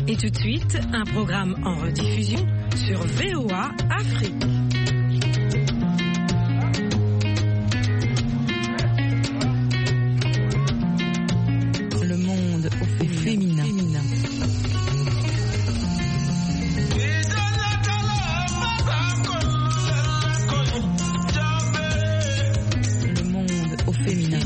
Et tout de suite, un programme en rediffusion sur VOA Afrique. Le monde au féminin. Le monde au féminin.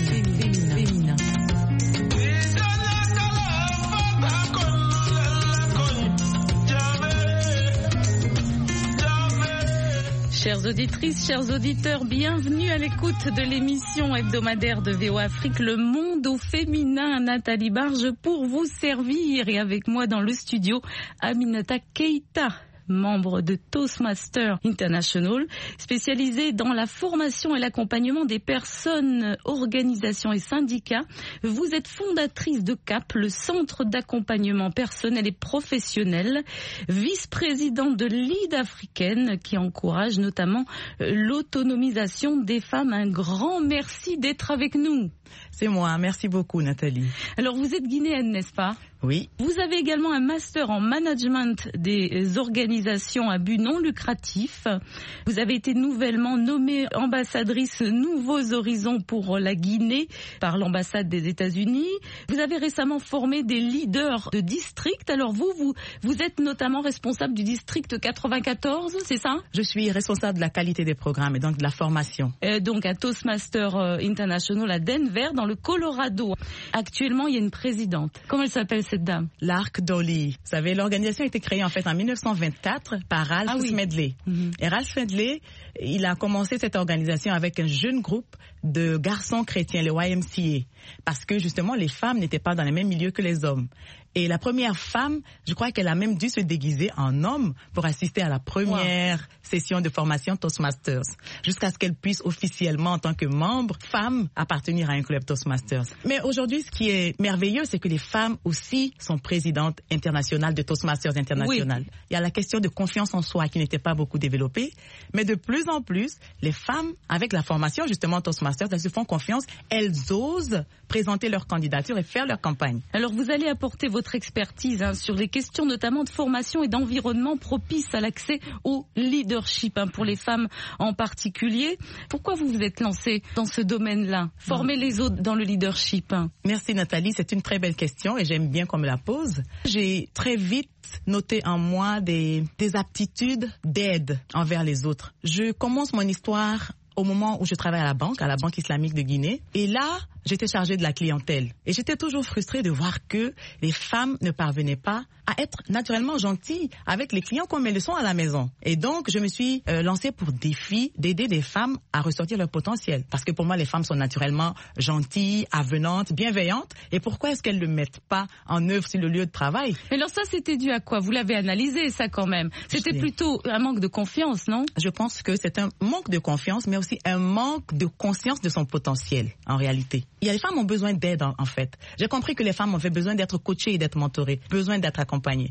Chères auditrices, chers auditeurs, bienvenue à l'écoute de l'émission hebdomadaire de VOA Afrique, Le Monde au Féminin. Nathalie Barge pour vous servir et avec moi dans le studio, Aminata Keita, membre de Toastmasters International, spécialisée dans la formation et l'accompagnement des personnes, organisations et syndicats. Vous êtes fondatrice de CAP, le Centre d'accompagnement personnel et professionnel, vice-présidente de Lead Africaine, qui encourage notamment l'autonomisation des femmes. Un grand merci d'être avec nous. C'est moi, merci beaucoup Nathalie. Alors vous êtes guinéenne, n'est-ce pas ? Oui. Vous avez également un master en management des organisations à but non lucratif. Vous avez été nouvellement nommée ambassadrice Nouveaux Horizons pour la Guinée par l'ambassade des États-Unis. Vous avez récemment formé des leaders de district. Alors vous êtes notamment responsable du district 94, c'est ça ? Je suis responsable de la qualité des programmes et donc de la formation. Donc à Toastmasters International à Denver, dans le Colorado. Actuellement, il y a une présidente. Comment elle s'appelle cette dame ? Lark Dolly. Vous savez, l'organisation a été créée en fait en 1924 par Ralph Smedley. Et Ralph Smedley, il a commencé cette organisation avec un jeune groupe de garçons chrétiens, le YMCA, parce que justement les femmes n'étaient pas dans le même milieu que les hommes. Et la première femme, je crois qu'elle a même dû se déguiser en homme pour assister à la première session de formation Toastmasters, jusqu'à ce qu'elle puisse officiellement, en tant que membre, femme, appartenir à un club Toastmasters. Mais aujourd'hui, ce qui est merveilleux, c'est que les femmes aussi sont présidentes internationales de Toastmasters International. Oui. Il y a la question de confiance en soi qui n'était pas beaucoup développée, mais de plus en plus, les femmes, avec la formation justement Toastmasters, elles se font confiance, elles osent présenter leur candidature et faire leur campagne. Alors vous allez apporter votre expertise sur les questions notamment de formation et d'environnement propice à l'accès au leadership pour les femmes en particulier. Pourquoi vous vous êtes lancée dans ce domaine-là ? Former les autres dans le leadership. Merci Nathalie, c'est une très belle question et j'aime bien qu'on me la pose. J'ai très vite noté en moi des aptitudes d'aide envers les autres. Je commence mon histoire au moment où je travaille à la Banque islamique de Guinée. Et là, j'étais chargée de la clientèle. Et j'étais toujours frustrée de voir que les femmes ne parvenaient pas à être naturellement gentilles avec les clients comme elles le sont à la maison. Et donc, je me suis lancée pour défi d'aider des femmes à ressortir leur potentiel. Parce que pour moi, les femmes sont naturellement gentilles, avenantes, bienveillantes. Et pourquoi est-ce qu'elles ne le mettent pas en œuvre sur le lieu de travail ? Mais alors ça, c'était dû à quoi ? Vous l'avez analysé, ça, quand même. C'était plutôt un manque de confiance, non ? Je pense que c'est un manque de confiance, mais aussi un manque de conscience de son potentiel, en réalité. Les femmes ont besoin d'aide, en fait. J'ai compris que les femmes avaient besoin d'être coachées et d'être mentorées, besoin d'être accompagnées.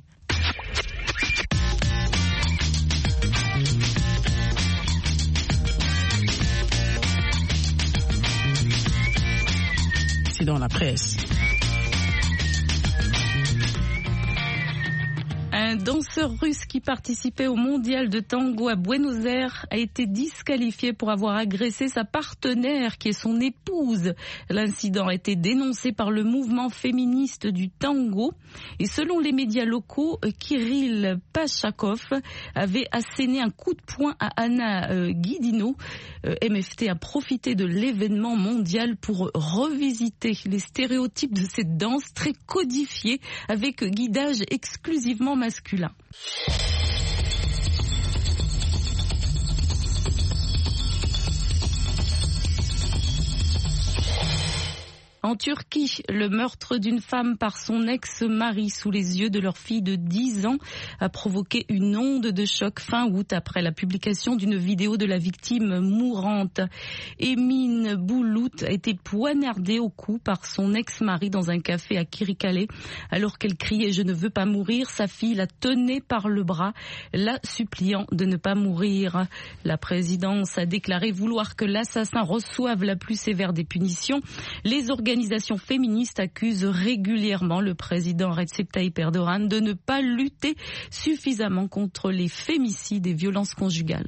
C'est dans la presse. Un danseur russe qui participait au mondial de tango à Buenos Aires a été disqualifié pour avoir agressé sa partenaire qui est son épouse. L'incident a été dénoncé par le mouvement féministe du tango et selon les médias locaux, Kirill Pachakov avait asséné un coup de poing à Anna Guidino. MFT a profité de l'événement mondial pour revisiter les stéréotypes de cette danse très codifiée avec guidage exclusivement masculin. En Turquie, le meurtre d'une femme par son ex-mari sous les yeux de leur fille de 10 ans a provoqué une onde de choc fin août après la publication d'une vidéo de la victime mourante. Emine Boulout a été poignardée au cou par son ex-mari dans un café à Kirikale. Alors qu'elle criait « Je ne veux pas mourir », sa fille la tenait par le bras, la suppliant de ne pas mourir. La présidence a déclaré vouloir que l'assassin reçoive la plus sévère des punitions. Les organisations organisations féministes accusent régulièrement le président Recep Tayyip Erdogan de ne pas lutter suffisamment contre les fémicides et violences conjugales.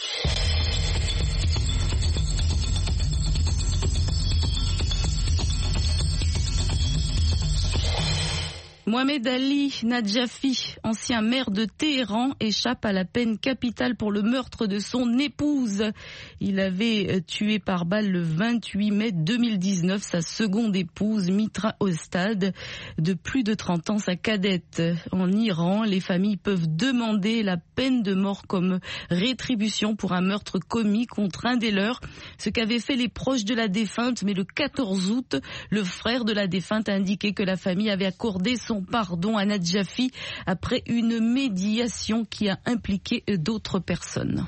Mohamed Ali Nadjafi, ancien maire de Téhéran, échappe à la peine capitale pour le meurtre de son épouse. Il avait tué par balle le 28 mai 2019 sa seconde épouse Mitra Ostad, de plus de 30 ans, sa cadette. En Iran, les familles peuvent demander la peine de mort comme rétribution pour un meurtre commis contre un des leurs, ce qu'avaient fait les proches de la défunte. Mais le 14 août, le frère de la défunte a indiqué que la famille avait accordé son pardon à Nadjafi après une médiation qui a impliqué d'autres personnes.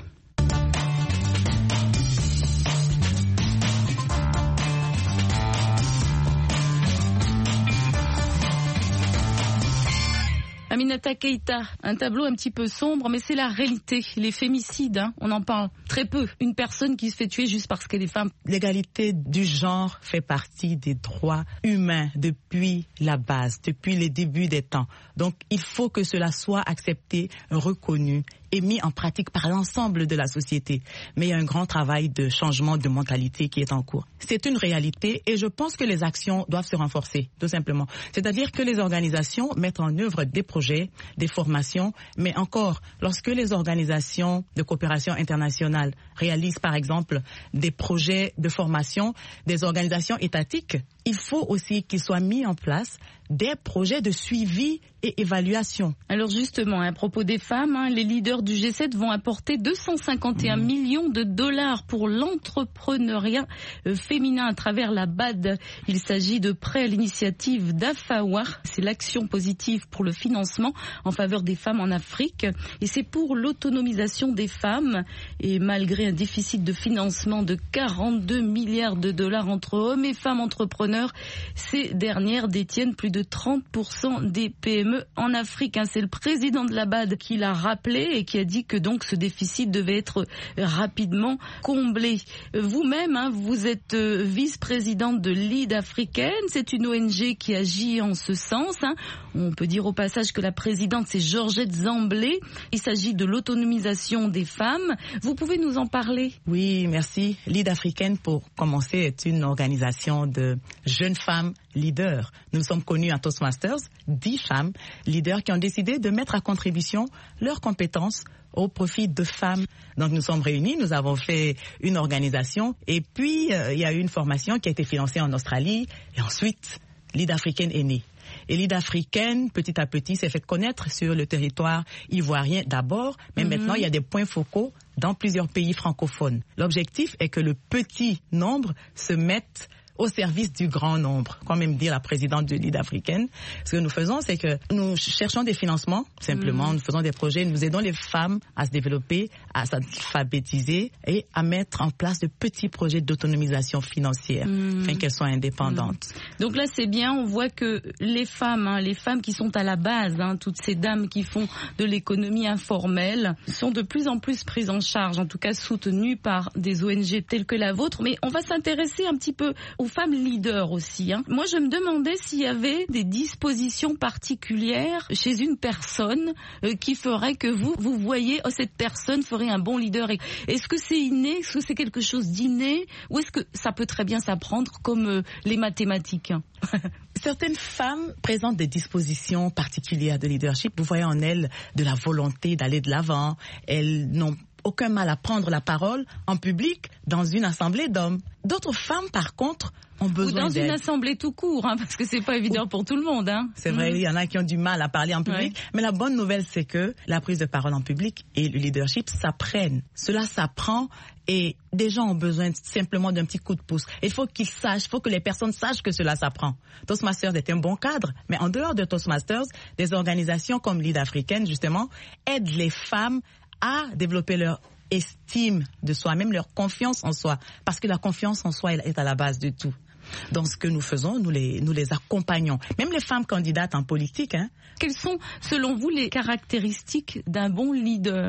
Aminata Keïta, un tableau un petit peu sombre, mais c'est la réalité. Les fémicides, on en parle très peu. Une personne qui se fait tuer juste parce qu'elle est femme. L'égalité du genre fait partie des droits humains depuis la base, depuis les débuts des temps. Donc, il faut que cela soit accepté, reconnu et mis en pratique par l'ensemble de la société. Mais il y a un grand travail de changement de mentalité qui est en cours. C'est une réalité et je pense que les actions doivent se renforcer, tout simplement. C'est-à-dire que les organisations mettent en œuvre des projets, des formations, mais encore, lorsque les organisations de coopération internationale réalisent, par exemple, des projets de formation, des organisations étatiques, il faut aussi qu'ils soient mis en place des projets de suivi et évaluation. Alors justement, à propos des femmes, les leaders du G7 vont apporter 251 millions de dollars pour l'entrepreneuriat féminin à travers la BAD. Il s'agit de prêts à l'initiative d'Afawa. C'est l'action positive pour le financement en faveur des femmes en Afrique. Et c'est pour l'autonomisation des femmes. Et malgré un déficit de financement de 42 milliards de dollars entre hommes et femmes entrepreneurs, ces dernières détiennent plus de 30% des PME en Afrique. C'est le président de la BAD qui l'a rappelé et qui a dit que donc ce déficit devait être rapidement comblé. Vous-même, vous êtes vice-présidente de Lead Africaine. C'est une ONG qui agit en ce sens. On peut dire au passage que la présidente, c'est Georgette Zamblé. Il s'agit de l'autonomisation des femmes. Vous pouvez nous en parler? Oui, merci. Lead Africaine, pour commencer, est une organisation de jeunes femmes leaders. Nous sommes connus à Toastmasters, 10 femmes leaders qui ont décidé de mettre à contribution leurs compétences au profit de femmes. Donc nous sommes réunis, nous avons fait une organisation et puis il y a eu une formation qui a été financée en Australie et ensuite Lead Africaine est née. Et Lead Africaine, petit à petit, s'est fait connaître sur le territoire ivoirien d'abord, mais maintenant il y a des points focaux dans plusieurs pays francophones. L'objectif est que le petit nombre se mette au service du grand nombre, comme même dit la présidente de Lead Africaine. Ce que nous faisons, c'est que nous cherchons des financements, simplement, nous faisons des projets, nous aidons les femmes à se développer, à s'alphabétiser et à mettre en place de petits projets d'autonomisation financière, afin qu'elles soient indépendantes. Donc là, c'est bien, on voit que les femmes qui sont à la base, toutes ces dames qui font de l'économie informelle, sont de plus en plus prises en charge, en tout cas soutenues par des ONG telles que la vôtre. Mais on va s'intéresser un petit peu aux femmes leaders aussi. Moi, je me demandais s'il y avait des dispositions particulières chez une personne qui ferait que vous voyez, cette personne ferait un bon leader. Est-ce que c'est inné? Est-ce que c'est quelque chose d'inné? Ou est-ce que ça peut très bien s'apprendre comme les mathématiques? Certaines femmes présentent des dispositions particulières de leadership. Vous voyez en elles de la volonté d'aller de l'avant. Elles n'ont aucun mal à prendre la parole en public dans une assemblée d'hommes. D'autres femmes, par contre, ont besoin d'aide. Ou dans une assemblée tout court, parce que c'est pas évident pour tout le monde. C'est vrai, il y en a qui ont du mal à parler en public. Mais la bonne nouvelle, c'est que la prise de parole en public et le leadership s'apprennent. Cela s'apprend et des gens ont besoin simplement d'un petit coup de pouce. Il faut qu'ils sachent, il faut que les personnes sachent que cela s'apprend. Toastmasters est un bon cadre, mais en dehors de Toastmasters, des organisations comme Lead Africaine, justement, aident les femmes à développer leur estime de soi, même leur confiance en soi, parce que la confiance en soi est à la base de tout. Dans ce que nous faisons, nous les accompagnons. Même les femmes candidates en politique. Quelles sont, selon vous, les caractéristiques d'un bon leader ?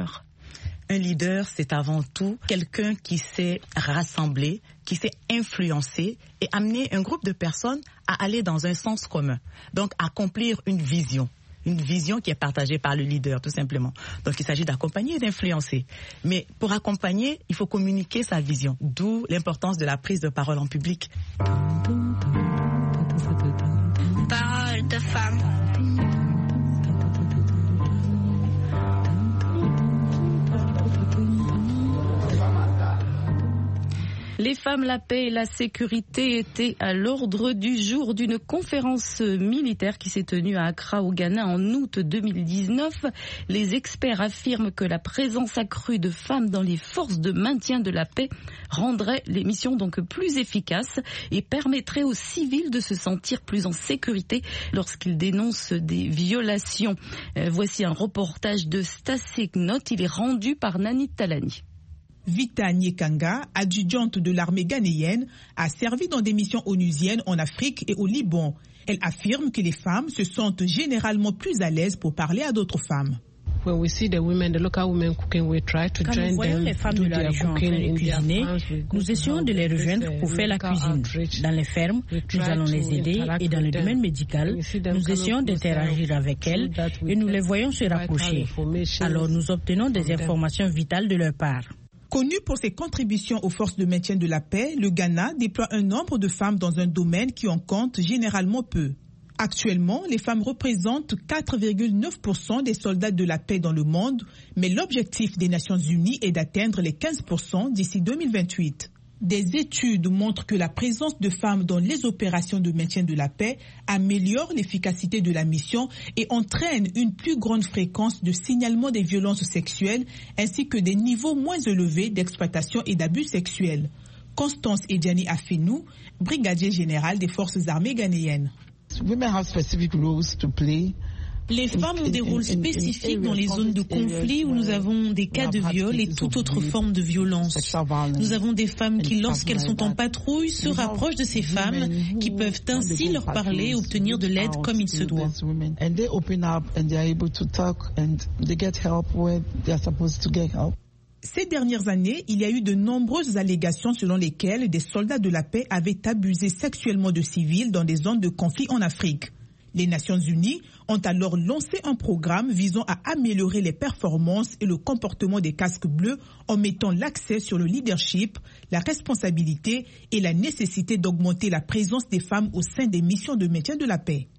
Un leader, c'est avant tout quelqu'un qui sait rassembler, qui sait influencer et amener un groupe de personnes à aller dans un sens commun. Donc, accomplir une vision qui est partagée par le leader, tout simplement. Donc, il s'agit d'accompagner et d'influencer. Mais pour accompagner, il faut communiquer sa vision, d'où l'importance de la prise de parole en public. Parole de femme. Les femmes, la paix et la sécurité étaient à l'ordre du jour d'une conférence militaire qui s'est tenue à Accra au Ghana en août 2019. Les experts affirment que la présence accrue de femmes dans les forces de maintien de la paix rendrait les missions donc plus efficaces et permettrait aux civils de se sentir plus en sécurité lorsqu'ils dénoncent des violations. Voici un reportage de Stasek Note, il est rendu par Nani Talani. Vita Nyekanga, adjudante de l'armée ghanéenne, a servi dans des missions onusiennes en Afrique et au Liban. Elle affirme que les femmes se sentent généralement plus à l'aise pour parler à d'autres femmes. Quand nous voyons les femmes de la région en train de cuisiner, nous essayons de les rejoindre pour faire la cuisine. Dans les fermes, nous allons les aider et dans le domaine médical, nous essayons d'interagir avec elles et nous les voyons se rapprocher. Alors nous obtenons des informations vitales de leur part. Connu pour ses contributions aux forces de maintien de la paix, le Ghana déploie un nombre de femmes dans un domaine qui en compte généralement peu. Actuellement, les femmes représentent 4,9% des soldats de la paix dans le monde, mais l'objectif des Nations Unies est d'atteindre les 15% d'ici 2028. Des études montrent que la présence de femmes dans les opérations de maintien de la paix améliore l'efficacité de la mission et entraîne une plus grande fréquence de signalement des violences sexuelles ainsi que des niveaux moins élevés d'exploitation et d'abus sexuels. Constance Ediani Afenou, brigadier général des forces armées ghanéennes. Les femmes ont des rôles spécifiques dans les zones de conflit où nous avons des cas de viol et toute autre forme de violence. Nous avons des femmes qui, lorsqu'elles sont en patrouille, se rapprochent de ces femmes qui peuvent ainsi leur parler et obtenir de l'aide comme il se doit. Ces dernières années, il y a eu de nombreuses allégations selon lesquelles des soldats de la paix avaient abusé sexuellement de civils dans des zones de conflit en Afrique. Les Nations Unies ont alors lancé un programme visant à améliorer les performances et le comportement des casques bleus en mettant l'accent sur le leadership, la responsabilité et la nécessité d'augmenter la présence des femmes au sein des missions de maintien de la paix.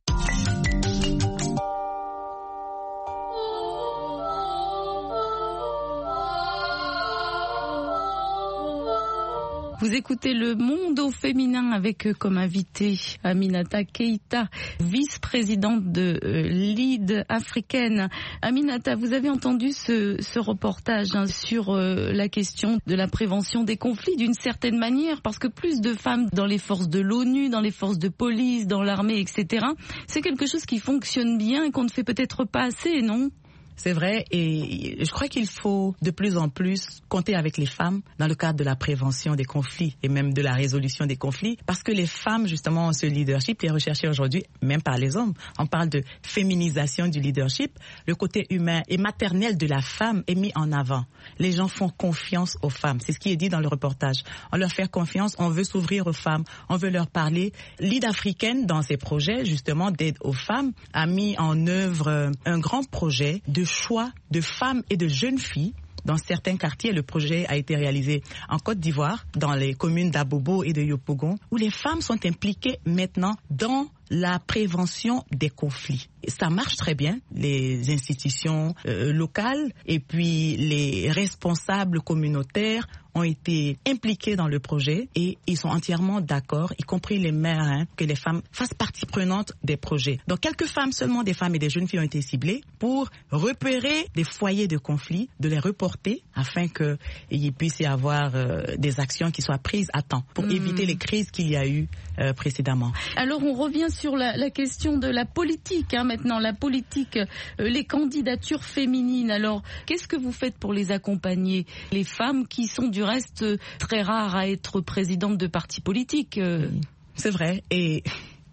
Vous écoutez Le Monde au féminin avec comme invité Aminata Keïta, vice-présidente de Lead africaine. Aminata, vous avez entendu ce reportage sur la question de la prévention des conflits d'une certaine manière, parce que plus de femmes dans les forces de l'ONU, dans les forces de police, dans l'armée, etc., c'est quelque chose qui fonctionne bien et qu'on ne fait peut-être pas assez, non ? C'est vrai, et je crois qu'il faut de plus en plus compter avec les femmes dans le cadre de la prévention des conflits et même de la résolution des conflits, parce que les femmes, justement, ont ce leadership qui est recherché aujourd'hui, même par les hommes. On parle de féminisation du leadership. Le côté humain et maternel de la femme est mis en avant. Les gens font confiance aux femmes. C'est ce qui est dit dans le reportage. On leur fait confiance, on veut s'ouvrir aux femmes, on veut leur parler. Lead africaine, dans ses projets, justement, d'aide aux femmes, a mis en œuvre un grand projet de choix de femmes et de jeunes filles dans certains quartiers. Le projet a été réalisé en Côte d'Ivoire, dans les communes d'Abobo et de Yopougon, où les femmes sont impliquées maintenant dans la prévention des conflits. Et ça marche très bien. Les institutions locales et puis les responsables communautaires ont été impliqués dans le projet et ils sont entièrement d'accord, y compris les maires, que les femmes fassent partie prenante des projets. Donc quelques femmes, seulement des femmes et des jeunes filles ont été ciblées pour repérer des foyers de conflit, de les reporter afin qu'il puisse y avoir des actions qui soient prises à temps pour éviter les crises qu'il y a eu précédemment. Alors on revient sur la question de la politique, maintenant, la politique, les candidatures féminines. Alors, qu'est-ce que vous faites pour les accompagner? Les femmes qui sont du reste très rares à être présidentes de partis politiques. C'est vrai, et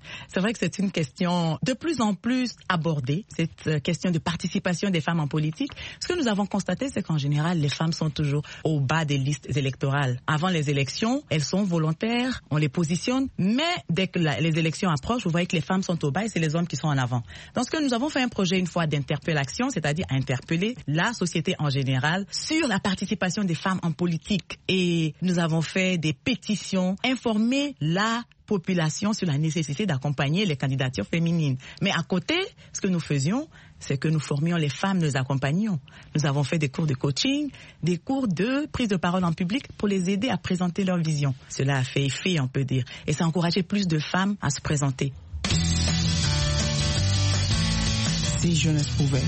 C'est vrai que c'est une question de plus en plus abordée, cette question de participation des femmes en politique. Ce que nous avons constaté, c'est qu'en général, les femmes sont toujours au bas des listes électorales. Avant les élections, elles sont volontaires, on les positionne, mais dès que les élections approchent, vous voyez que les femmes sont au bas et c'est les hommes qui sont en avant. Donc, ce que nous avons fait un projet une fois d'interpellation, c'est-à-dire interpeller la société en général sur la participation des femmes en politique. Et nous avons fait des pétitions, informer la population sur la nécessité d'accompagner les candidatures féminines. Mais à côté, ce que nous faisions, c'est que nous formions les femmes, nous accompagnions. Nous avons fait des cours de coaching, des cours de prise de parole en public pour les aider à présenter leur vision. Cela a fait effet, on peut dire. Et ça a encouragé plus de femmes à se présenter. Si jeunesse pouvait.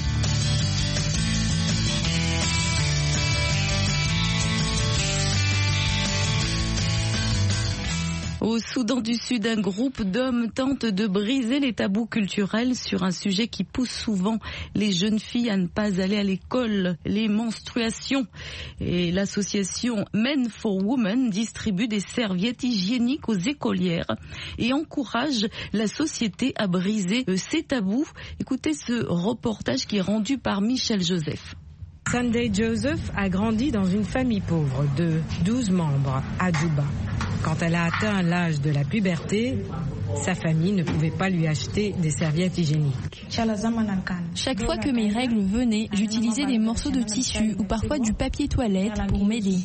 Au Soudan du Sud, un groupe d'hommes tente de briser les tabous culturels sur un sujet qui pousse souvent les jeunes filles à ne pas aller à l'école, les menstruations. Et l'association Men for Women distribue des serviettes hygiéniques aux écolières et encourage la société à briser ces tabous. Écoutez ce reportage qui est rendu par Michel Joseph. Sunday Joseph a grandi dans une famille pauvre de 12 membres à Djouba. Quand elle a atteint l'âge de la puberté, sa famille ne pouvait pas lui acheter des serviettes hygiéniques. Chaque fois que mes règles venaient, j'utilisais des morceaux de tissu ou parfois du papier toilette pour m'aider.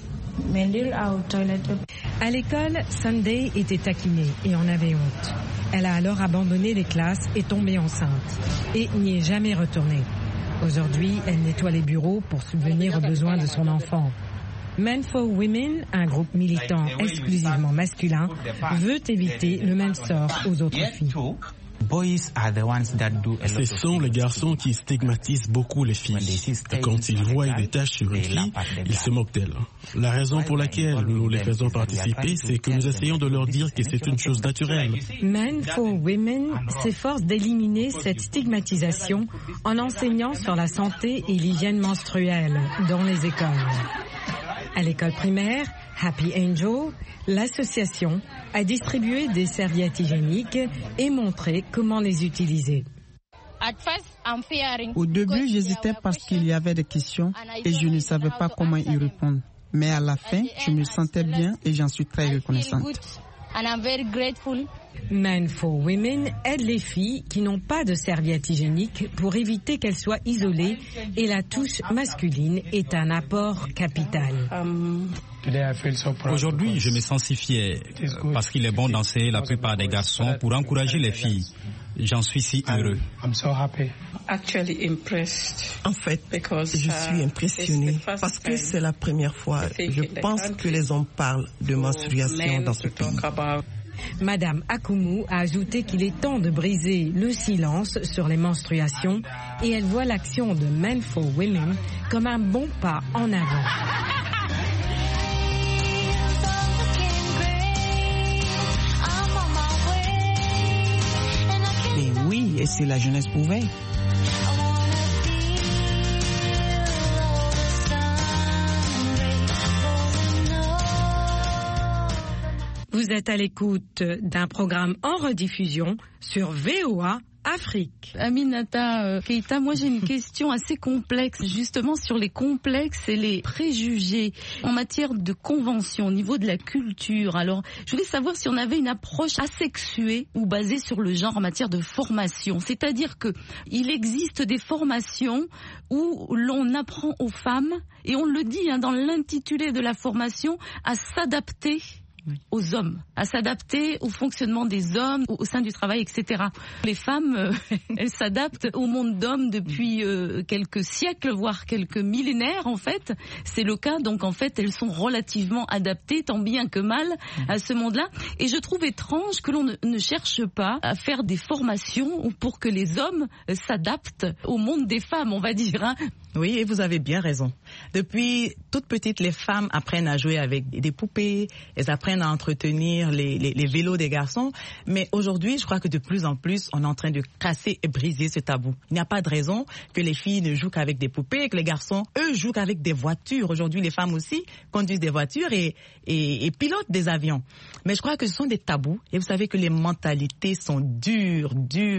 À l'école, Sunday était taquinée et en avait honte. Elle a alors abandonné les classes et tombé enceinte et n'y est jamais retournée. Aujourd'hui, elle nettoie les bureaux pour subvenir aux besoins de son enfant. Men for Women, un groupe militant exclusivement masculin, veut éviter le même sort aux autres filles. Ce sont les garçons qui stigmatisent beaucoup les filles. Quand ils voient des taches sur une fille, ils se moquent d'elle. La raison pour laquelle nous les faisons participer, c'est que nous essayons de leur dire que c'est une chose naturelle. Men for Women s'efforce d'éliminer cette stigmatisation en enseignant sur la santé et l'hygiène menstruelle dans les écoles. À l'école primaire, Happy Angel, l'association a distribué des serviettes hygiéniques et montré comment les utiliser. Au début, j'hésitais parce qu'il y avait des questions et je ne savais pas comment y répondre. Mais à la fin, je me sentais bien et j'en suis très reconnaissante. Men for Women aide les filles qui n'ont pas de serviettes hygiéniques pour éviter qu'elles soient isolées et la touche masculine est un apport capital. Aujourd'hui, je me sens si fier parce qu'il est bon d'enseigner la plupart des garçons pour encourager les filles. J'en suis si heureux. En fait, je suis impressionnée parce que c'est la première fois, je pense, que les hommes parlent de menstruation dans ce pays. Madame Akumu a ajouté qu'il est temps de briser le silence sur les menstruations et elle voit l'action de Men for Women comme un bon pas en avant. Et oui, et si la jeunesse pouvait. Vous êtes à l'écoute d'un programme en rediffusion sur VOA Afrique. Aminata Keita, moi j'ai une question assez complexe justement sur les complexes et les préjugés en matière de convention au niveau de la culture. Alors je voulais savoir si on avait une approche asexuée ou basée sur le genre en matière de formation. C'est-à-dire que il existe des formations où l'on apprend aux femmes, et on le dit dans l'intitulé de la formation, à s'adapter aux hommes, à s'adapter au fonctionnement des hommes au sein du travail, etc. Les femmes, elles s'adaptent au monde d'hommes depuis quelques siècles, voire quelques millénaires en fait. C'est le cas, donc en fait, elles sont relativement adaptées, tant bien que mal, à ce monde-là. Et je trouve étrange que l'on ne cherche pas à faire des formations pour que les hommes s'adaptent au monde des femmes, on va dire, hein. Oui, et vous avez bien raison. Depuis toute petite, les femmes apprennent à jouer avec des poupées, elles apprennent apprennent à entretenir les vélos des garçons. Mais aujourd'hui, je crois que de plus en plus, on est en train de casser et briser ce tabou. Il n'y a pas de raison que les filles ne jouent qu'avec des poupées, que les garçons, eux, jouent qu'avec des voitures. Aujourd'hui, les femmes aussi conduisent des voitures et pilotent des avions. Mais je crois que ce sont des tabous. Et vous savez que les mentalités sont dures,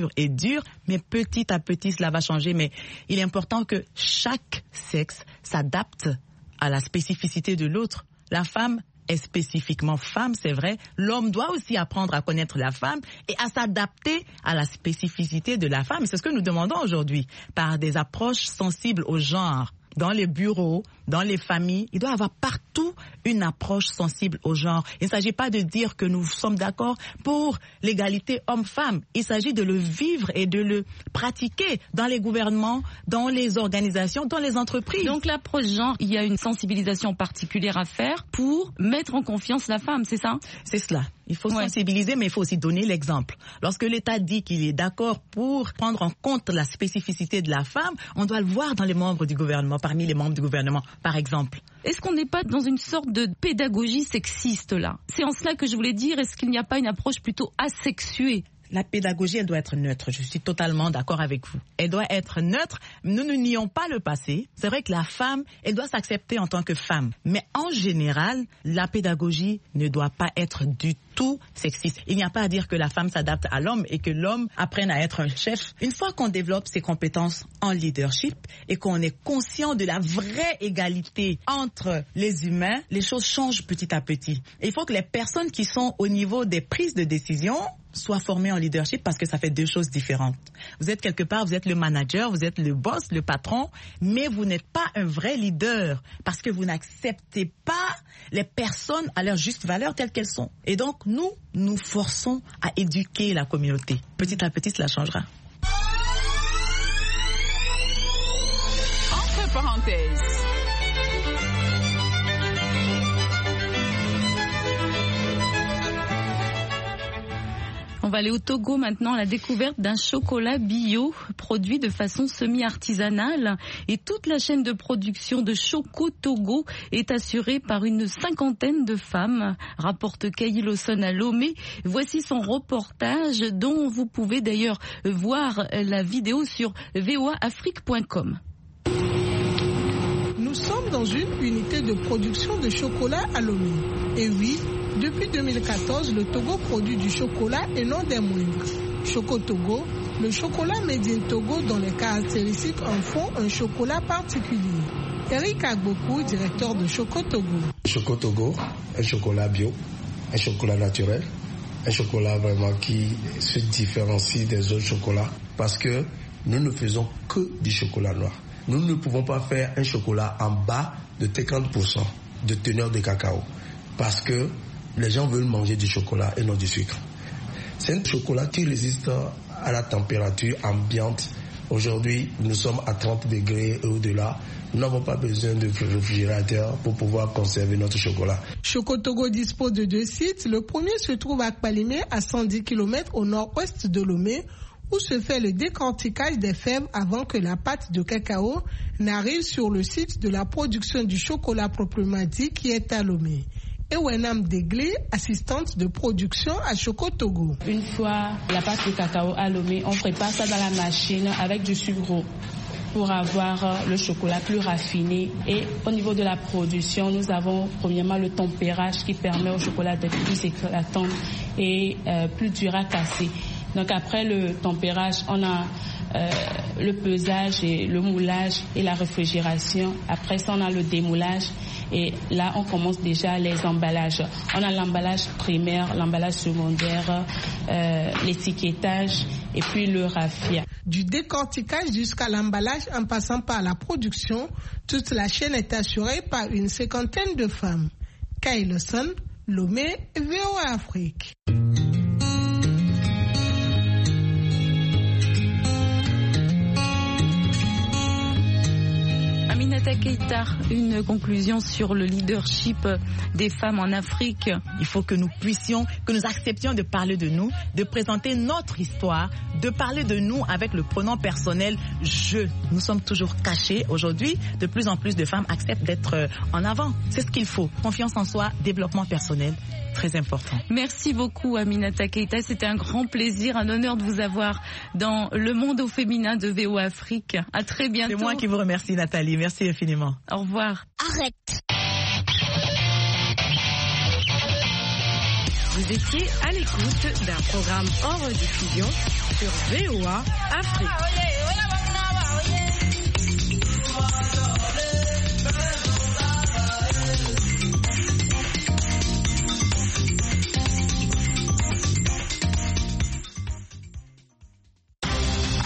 mais petit à petit, cela va changer. Mais il est important que chaque sexe s'adapte à la spécificité de l'autre. La femme est spécifiquement femme, c'est vrai. L'homme doit aussi apprendre à connaître la femme et à s'adapter à la spécificité de la femme. C'est ce que nous demandons aujourd'hui par des approches sensibles au genre. Dans les bureaux, dans les familles, il doit y avoir partout une approche sensible au genre. Il ne s'agit pas de dire que nous sommes d'accord pour l'égalité homme-femme. Il s'agit de le vivre et de le pratiquer dans les gouvernements, dans les organisations, dans les entreprises. Donc l'approche genre, il y a une sensibilisation particulière à faire pour mettre en confiance la femme, c'est ça? C'est cela. Il faut sensibiliser, mais il faut aussi donner l'exemple. Lorsque l'État dit qu'il est d'accord pour prendre en compte la spécificité de la femme, on doit le voir dans les membres du gouvernement, parmi les membres du gouvernement, par exemple. Est-ce qu'on n'est pas dans une sorte de pédagogie sexiste, là? C'est en cela que je voulais dire, est-ce qu'il n'y a pas une approche plutôt asexuée? La pédagogie, elle doit être neutre. Je suis totalement d'accord avec vous. Elle doit être neutre. Nous ne nions pas le passé. C'est vrai que la femme, elle doit s'accepter en tant que femme. Mais en général, la pédagogie ne doit pas être du tout sexiste. Il n'y a pas à dire que la femme s'adapte à l'homme et que l'homme apprenne à être un chef. Une fois qu'on développe ses compétences en leadership et qu'on est conscient de la vraie égalité entre les humains, les choses changent petit à petit. Et il faut que les personnes qui sont au niveau des prises de décision soient formés en leadership parce que ça fait deux choses différentes. Vous êtes quelque part, vous êtes le manager, vous êtes le boss, le patron, mais vous n'êtes pas un vrai leader parce que vous n'acceptez pas les personnes à leur juste valeur telles qu'elles sont. Et donc, nous forçons à éduquer la communauté. Petit à petit, cela changera. Entre parenthèses. On va aller au Togo maintenant à la découverte d'un chocolat bio produit de façon semi-artisanale. Et toute la chaîne de production de Choco Togo est assurée par une 50aine de femmes, rapporte Kay Lawson à Lomé. Voici son reportage dont vous pouvez d'ailleurs voir la vidéo sur voaafrique.com. Nous sommes dans une unité de production de chocolat à Lomé. Et oui, depuis 2014, le Togo produit du chocolat et non des moindres. Choco Togo, le chocolat made in Togo dont les caractéristiques en font un chocolat particulier. Eric Agbokou, directeur de Choco Togo. Choco Togo, un chocolat bio, un chocolat naturel, un chocolat vraiment qui se différencie des autres chocolats parce que nous ne faisons que du chocolat noir. Nous ne pouvons pas faire un chocolat en bas de 50% de teneur de cacao parce que les gens veulent manger du chocolat et non du sucre. C'est un chocolat qui résiste à la température ambiante. Aujourd'hui, nous sommes à 30 degrés et au-delà. Nous n'avons pas besoin de réfrigérateur pour pouvoir conserver notre chocolat. Choco Togo dispose de 2 sites. Le premier se trouve à Kpalimé, à 110 km au nord-ouest de Lomé, où se fait le décortiquage des fèves avant que la pâte de cacao n'arrive sur le site de la production du chocolat proprement dit qui est à Lomé. Et Wenam Deglé, assistante de production à Choco Togo. Une fois la pâte de cacao à Lomé, on prépare ça dans la machine avec du sucre pour avoir le chocolat plus raffiné. Et au niveau de la production, nous avons premièrement le tempérage qui permet au chocolat d'être plus éclatant et plus dur à casser. Donc après le tempérage, on a le pesage et le moulage et la réfrigération. Après ça, on a le démoulage. Et là, on commence déjà les emballages. On a l'emballage primaire, l'emballage secondaire, l'étiquetage et puis le raffia. Du décortiquage jusqu'à l'emballage en passant par la production, toute la chaîne est assurée par une 50aine de femmes. Kay Lawson, Lomé, VOA Afrique. Aminata Keïta, une conclusion sur le leadership des femmes en Afrique. Il faut que nous acceptions de parler de nous, de présenter notre histoire, de parler de nous avec le pronom personnel « je ». Nous sommes toujours cachés. Aujourd'hui, de plus en plus de femmes acceptent d'être en avant. C'est ce qu'il faut. Confiance en soi, développement personnel, très important. Merci beaucoup Aminata Keïta. C'était un grand plaisir, un honneur de vous avoir dans le monde au féminin de VOA Afrique. À très bientôt. C'est moi qui vous remercie Nathalie. Merci infiniment. Au revoir. Arrête. Vous étiez à l'écoute d'un programme hors diffusion sur VOA Afrique.